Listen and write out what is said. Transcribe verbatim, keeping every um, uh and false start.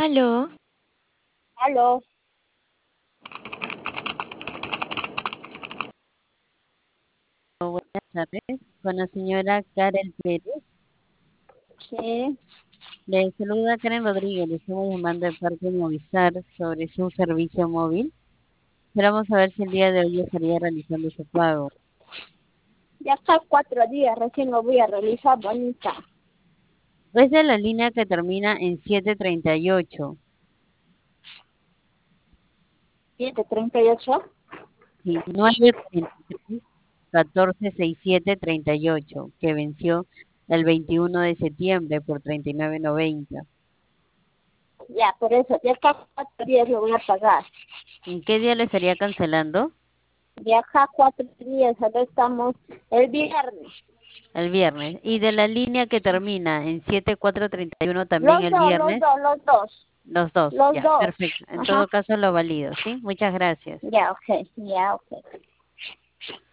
Aló, Aló, Buenas tardes, con la señora Karen Pérez. sí, Le saluda Karen Rodríguez, le estamos llamando de parte de Movistar sobre su servicio móvil. Esperamos a ver si el día de hoy estaría realizando su pago. ya está cuatro días, recién lo voy a realizar, bonita. Es de la línea que termina en setecientos treinta y ocho. Siete treinta y ocho. Sí, nueve cuarenta y tres, catorce sesenta y siete treinta y ocho, que venció el veintiuno de septiembre por treinta y nueve noventa. Ya, por eso, ya está cuatro días lo voy a pagar. ¿En qué día le estaría cancelando? Ya acá cuatro días, ahora estamos el viernes. El viernes. Y de la línea que termina en setenta y cuatro treinta y uno también Los el dos, los viernes. dos, los dos, Los dos, los ya, dos. perfecto. En Ajá, todo caso lo valido, ¿sí? Muchas gracias. ya, ok, ya, ok.